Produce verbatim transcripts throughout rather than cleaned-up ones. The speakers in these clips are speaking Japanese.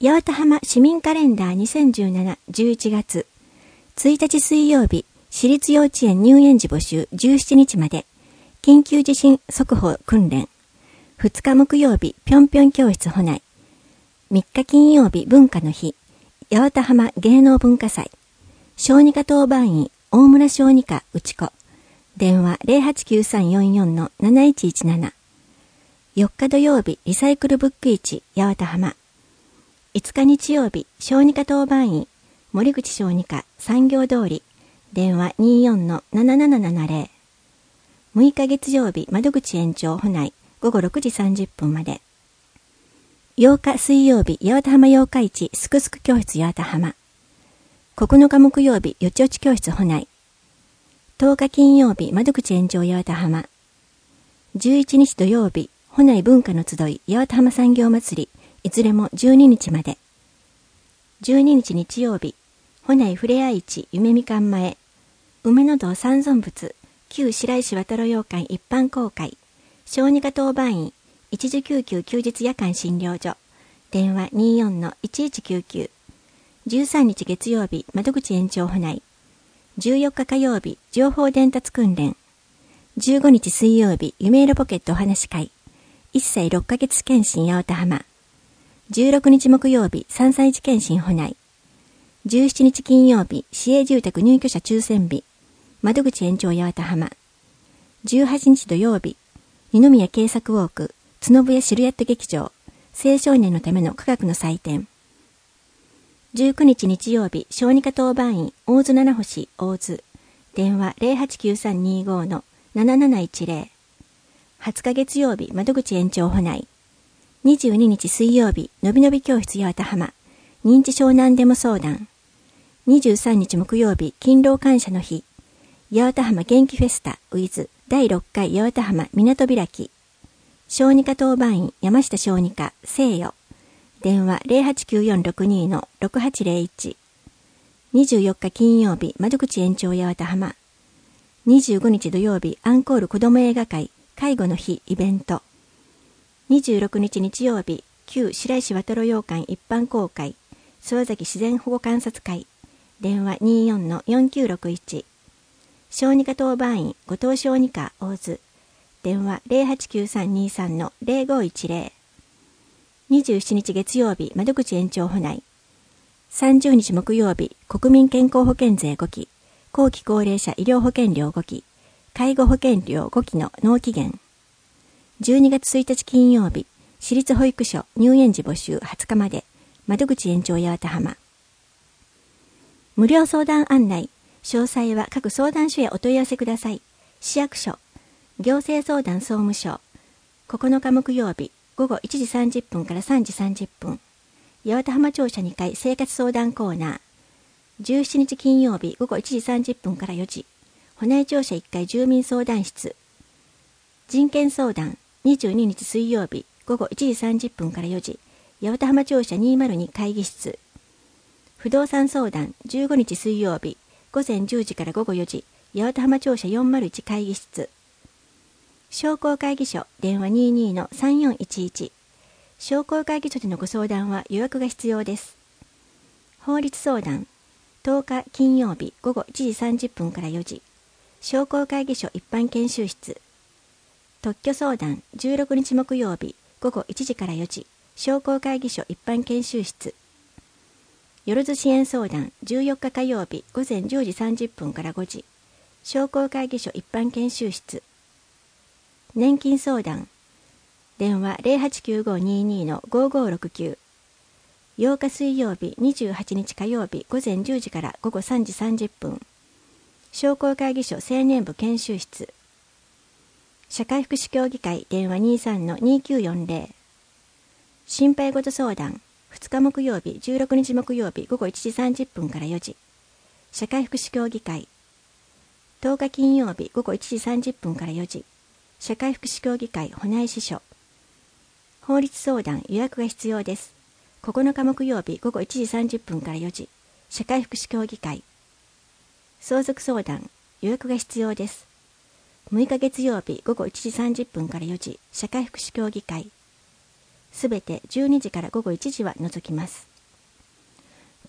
八幡浜市民カレンダーにせんじゅうなな、じゅういちがつついたち水曜日、私立幼稚園入園時募集じゅうしちにちまで、緊急地震速報訓練。ふつか木曜日、ぴょんぴょん教室保内。みっか金曜日、文化の日、八幡浜芸能文化祭。小児科当番員、大村小児科内子。電話 ゼロはちきゅうさんよんよんのなないちいちなな。よっか土曜日、リサイクルブック市、八幡浜。いつか日曜日、小児科当番員、森口小児科産業通り。電話にじゅうよんのななななななゼロ。むいか月曜日、窓口延長保内、ごごろくじさんじゅっぷんまで。ようか水曜日、八幡浜八日市すくすく教室八幡浜。ここのか木曜日、よちよち教室保内。とおか金曜日、窓口延長八幡浜。じゅういちにち土曜日、保内文化の集い八幡浜産業祭り、いずれもじゅうににちまで。じゅうににち日曜日、保内ふれあい市夢みかん前。梅の堂三尊仏、旧白石渡郎洋館一般公開。小児科当番員、一時救急休日夜間診療所。電話にじゅうよんのいちいちきゅうきゅう。じゅうさんにち月曜日、窓口延長保内。じゅうよっか火曜日、情報伝達訓練。じゅうごにち水曜日、夢色ポケットお話会。いっさいろっかげつ検診八幡浜。じゅうろくにち木曜日、さんさい児検診保内。じゅうしちにち金曜日、市営住宅入居者抽選日。窓口延長八幡浜。じゅうはちにち土曜日、二宮慶作ウォーク、角笛シルエット劇場、青少年のための科学の祭典。じゅうくにち日曜日、小児科当番員、大津七星、大津。電話 ゼロはちきゅうさんにじゅうごのなななないちゼロ。はつか月曜日、窓口延長保内。にじゅうににち水曜日、のびのび教室八幡浜。認知症なんでも相談。にじゅうさんにち木曜日、勤労感謝の日。八幡浜元気フェスタ with だいろっかい八幡浜港開き。小児科当番員、山下小児科聖代。電話 ゼロはちきゅうよんろくにのろくはちゼロいち。にじゅうよっか金曜日、窓口延長八幡浜。にじゅうごにち土曜日、アンコール子ども映画会、介護の日イベント。にじゅうろくにち日曜日、旧白石渡郎洋館一般公開、諏訪崎自然保護観察会。電話にじゅうよんのよんきゅうろくいち。小児科当番員、後藤小児科大津。電話 ゼロはちきゅうさんにさんのゼロごいちゼロ。にじゅうしちにち月曜日、窓口延長保内。さんじゅうにち木曜日、国民健康保険税ごき、後期高齢者医療保険料ごき、介護保険料ごきの納期限。じゅうにがつついたち金曜日、私立保育所入園時募集はつかまで、窓口延長八幡浜。無料相談案内、詳細は各相談所へお問い合わせください。市役所、行政相談総務省、ここのか木曜日、午後いちじさんじゅっぷんからさんじさんじゅっぷん。八幡浜庁舎にかい生活相談コーナー。じゅうしちにち金曜日、午後いちじさんじゅっぷんからよじ。保内庁舎いっかい住民相談室。人権相談、にじゅうににち水曜日、午後いちじさんじゅっぷんからよじ。八幡浜庁舎にまるに会議室。不動産相談、じゅうごにち水曜日、午前じゅうじから午後よじ。八幡浜庁舎よんまるいち会議室。商工会議所、電話にじゅうにのさんよんいちいち。商工会議所でのご相談は予約が必要です。法律相談、とおか金曜日午後いちじさんじゅっぷんからよじ。商工会議所一般研修室。特許相談、じゅうろくにち木曜日午後いちじからよじ。商工会議所一般研修室。よろず支援相談、じゅうよっか火曜日午前じゅうじさんじゅっぷんからごじ。商工会議所一般研修室。年金相談、電話 ゼロはちきゅうごにじゅうにのごごろくきゅう。ようか水曜日、にじゅうはちにち火曜日午前じゅうじから午後さんじさんじゅっぷん。商工会議所青年部研修室。社会福祉協議会、電話にじゅうさんのにきゅうよんゼロ。心配事相談、ふつか木曜日、じゅうろくにち木曜日午後いちじさんじゅっぷんからよじ。社会福祉協議会。とおか金曜日午後いちじさんじゅっぷんからよじ。社会福祉協議会保内支所。法律相談、予約が必要です。ここのか木曜日午後いちじさんじゅっぷんからよじ。社会福祉協議会。相続相談、予約が必要です。むいか月曜日午後いちじさんじゅっぷんからよじ。社会福祉協議会。すべてじゅうにじから午後いちじは除きます。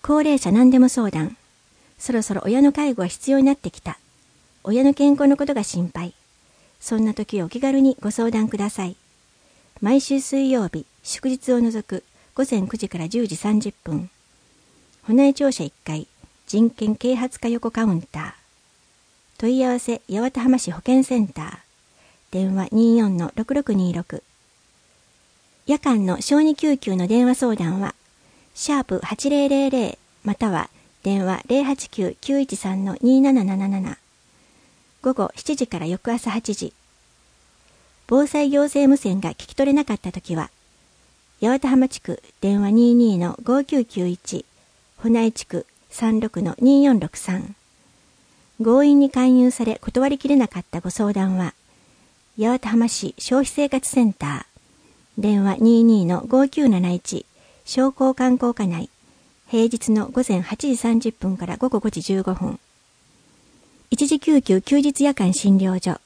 高齢者何でも相談。そろそろ親の介護が必要になってきた。親の健康のことが心配。そんな時お気軽にご相談ください。毎週水曜日、祝日を除く午前くじからじゅうじさんじゅっぷん。骨庁舎いっかい、人権啓発課横カウンター。問い合わせ、八幡浜市保健センター。電話 にじゅうよんのろくろくにーろく。夜間の小児救急の電話相談は、シャープはちぜろぜろぜろまたは電話 ゼロはちきゅう きゅういちさんのにーなななななな。午後しちじから翌朝はちじ。防災行政無線が聞き取れなかったときは、八幡浜地区電話 にじゅうにのごきゅうきゅういち、保内地区さんろくのにーよんろくさん。強引に勧誘され断りきれなかったご相談は、八幡浜市消費生活センター、電話 にじゅうにのごきゅうなないち、商工観光課内、平日の午前はちじさんじゅっぷんから午後ごじじゅうごふん。一時救急休日夜間診療所。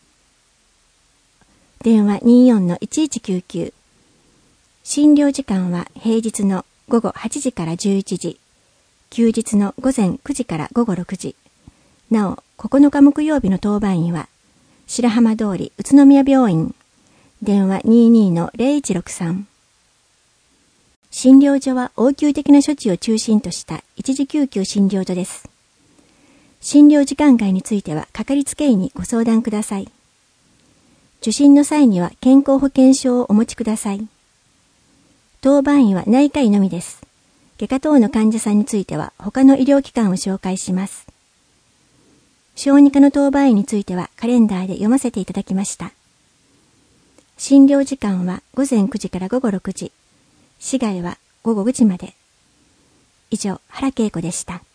電話 にじゅうよんのいちいちきゅうきゅう。診療時間は平日の午後はちじからじゅういちじ、休日の午前くじから午後ろくじ。なお、ここのか木曜日の当番員は、白浜通り宇都宮病院、電話 にじゅうにのゼロいちろくさん。診療所は応急的な処置を中心とした一時救急診療所です。診療時間外についてはかかりつけ医にご相談ください。受診の際には健康保険証をお持ちください。当番医は内科医のみです。外科等の患者さんについては他の医療機関を紹介します。小児科の当番医についてはカレンダーで読ませていただきました。診療時間は午前くじから午後ろくじ、市外は午後ごじまで。以上、原恵子でした。